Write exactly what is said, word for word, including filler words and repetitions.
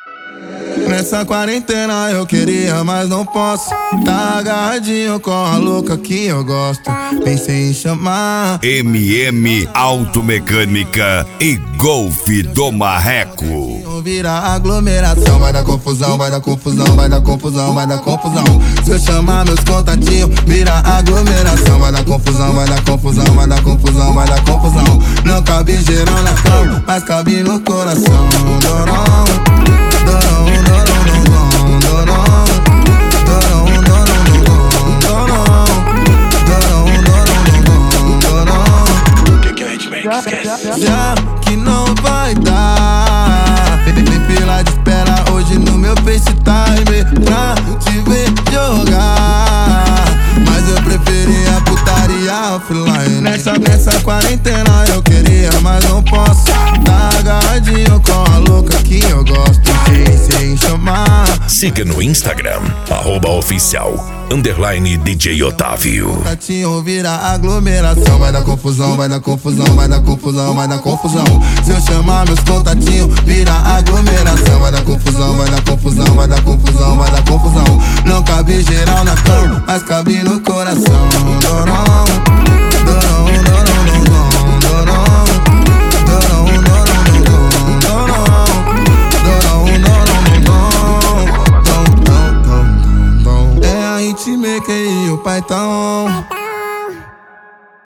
Nessa quarentena eu queria, mas não posso. Tá agarradinho com a louca que eu gosto. Pensei em chamar M M Automecânica e Golfe do Marreco. Vira aglomeração, vai dar confusão, vai dar confusão, vai dar confusão, vai dar confusão. Se eu chamar meus contatinhos, vira aglomeração, vai dar confusão, vai dar confusão, vai dar confusão, vai dar confusão. Não cabe geral na cama, mas cabe no coração. Dorão, dorão, dorão, dorão, dorão, dorão, dorão, dorão, dorão. Que que é o hitmaker? Esquece. Já que não vai dar, tem fila de espera hoje no meu FaceTime pra te ver jogar, mas eu preferi a putaria offline. Nessa, nessa quarentena eu queria, mas não posso. Tá agarradinho com a louca que eu gosto. Pensei em chamar. Siga no Instagram, arroba oficial, underline D J Otávio. Contatinho vira aglomeração, vai dar confusão, vai dar confusão, vai dar confusão, vai dar confusão. Se eu chamar meus contatinhos, vira aglomeração, vai dar confusão, vai dar confusão, vai dar confusão, vai dar confusão. Não cabe geral na cama, mas cabe no coração.